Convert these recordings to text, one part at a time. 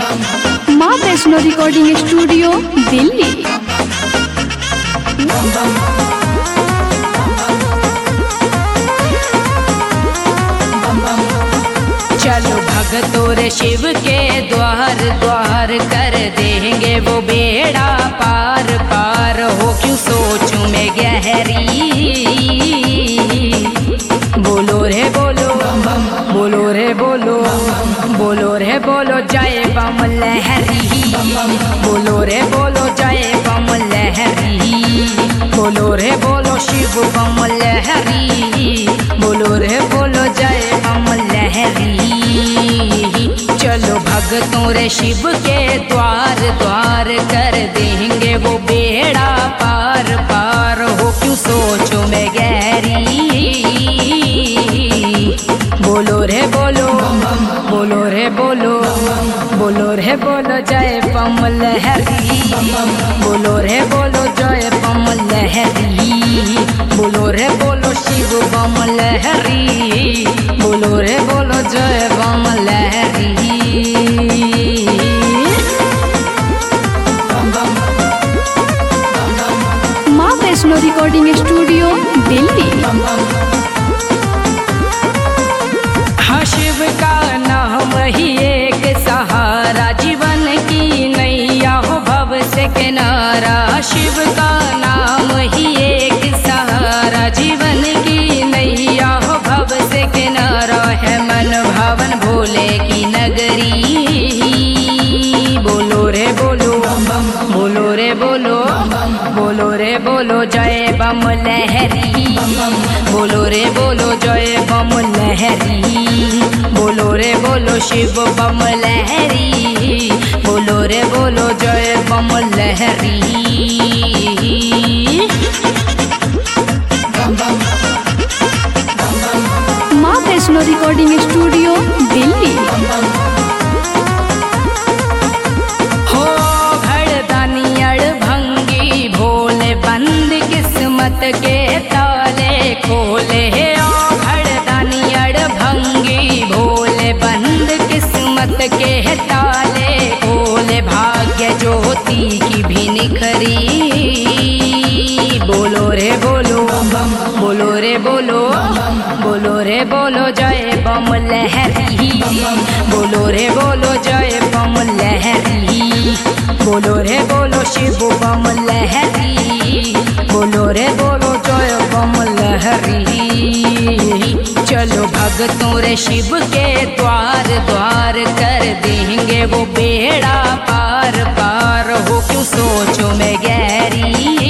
माँ Vaishno recording studio Delhi. चलो भगतों रे शिव के द्वार द्वार कर देंगे वो बेड़ा पार पार हो क्यों सोचूं मैं गहरी। बोलो रे बोलो बोलो रे बोलो बोलो रे बोलो जय बम लहरी। बोलो रे बोलो जय बम लहरी। बोलो रे बोलो शिव बम लहरी। बोलो रे बोलो जय बम लहरी। चलो भगतों रे शिव के द्वार द्वार कर देंगे वो बेड़ा पार पार हो क्यों सोचो मैं गहरी। बोलो रे बोलो बोलो रे बोलो बोलो रे बोलो जय बम लहरी। बोलो रे बोलो जय बम लहरी। बोलो रे बोलो शिव बम लहरी। बोलो रे बोलो जय बम लहरी। माँ वैष्णो रिकॉर्डिंग स्टूडियो दिल्ली। हाँ शिव का नाम ही एक सहारा जीवन की नैया हो भव से किनारा। शिव का नाम ही एक सहारा जीवन की नैया हो भव से किनारा है मन भावन भोले की नगरी। बोलो रे बोलो बोलो रे बोलो बोलो रे बोलो जय बम लहरी। बोलो रे बोलो जय बम लहरी। बोलो रे बोलो शिव बम लहरी। बोलो रे बोलो जय बम लहरी। माँ वैष्णो रिकॉर्डिंग स्टूडियो दिल्ली। हो घड़दानी अड़भंगी भोले बंद किस्मत के ताले खोले। ओ घड़दानी अड़भंगी भोले बंद किस्मत के ताले खोले भाग्य ज्योति की भी निखरी। बोलो रे बोलो बोलो रे बोलो बोलो रे बोलो जय बम लहरी। बोलो रे बोलो जय बम लहरी। बोलो रे बोलो शिव बम लहरी। बोलो रे बोलो जय बम लहरी। चलो भगतों रे शिव के द्वार द्वार कर देंगे वो बेड़ा पार पार हो क्यों सोचो मैं गहरी।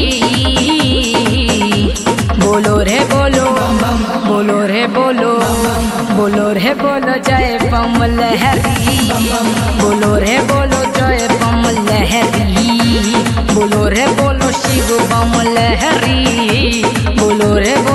बोलो रे बोलो बोलो रे बोलो बोलो रे बोलो जय बम लहरी। बोलो रे बोलो जय बम लहरी। बोलो रे बोलो शिव बम लहरी। बोलो रे